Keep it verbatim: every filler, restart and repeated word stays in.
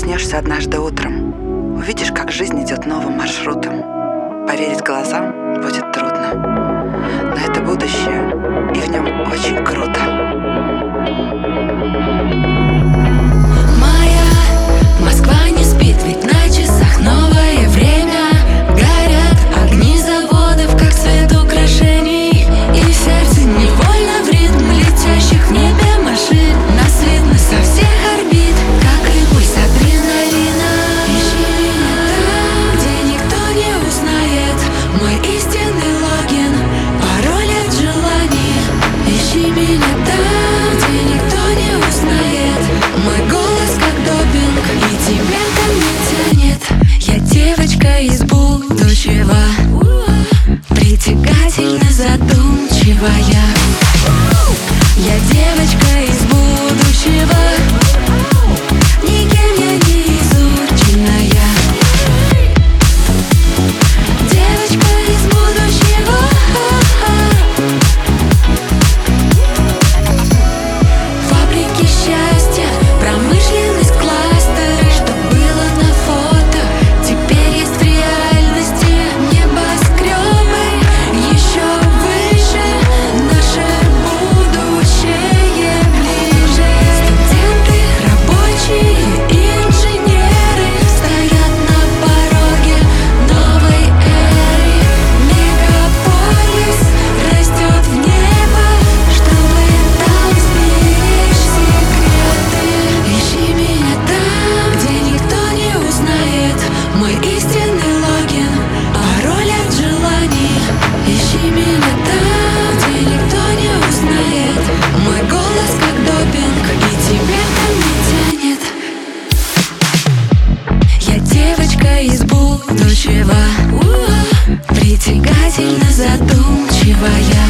проснешься однажды утром, увидишь, как жизнь идет новым маршрутом. Поверить глазам будет трудно, но это будущее, и в нем очень круто. Моя Москва не спит, ведь на часах новое время. Горят огни заводов, как цвет украшений, и сердце невольно в ритм летящих в небе машин. Нас видно со всех орбит, как и пульс адреналина. Ищи меня там, где никто не узнает мой истинный логин, пароль от желаний. Ищи меня там, где никто не узнает мой голос как допинг, и тебя ко мне тянет. Я девочка из будущего, притягательно задумчивая. Я девочка из будущего, никем я не изученная. Девочка из будущего. Фабрики счастья, промышленность, кластеры, что было на фото, теперь есть в реальности. Небоскребы еще выше, наше будущее ближе. Студенты, рабочие, инженеры стоят на пороге новой эры. Мегаполис растет в небо, чтобы там сберечь секреты. Ищи меня там, где никто не узнает мой истинный логин, пароль от желаний. Ищи меня там, где никто не узнает мой голос как допинг, и тебя ко мне тянет. Я девочка из будущего, притягательно задумчивая.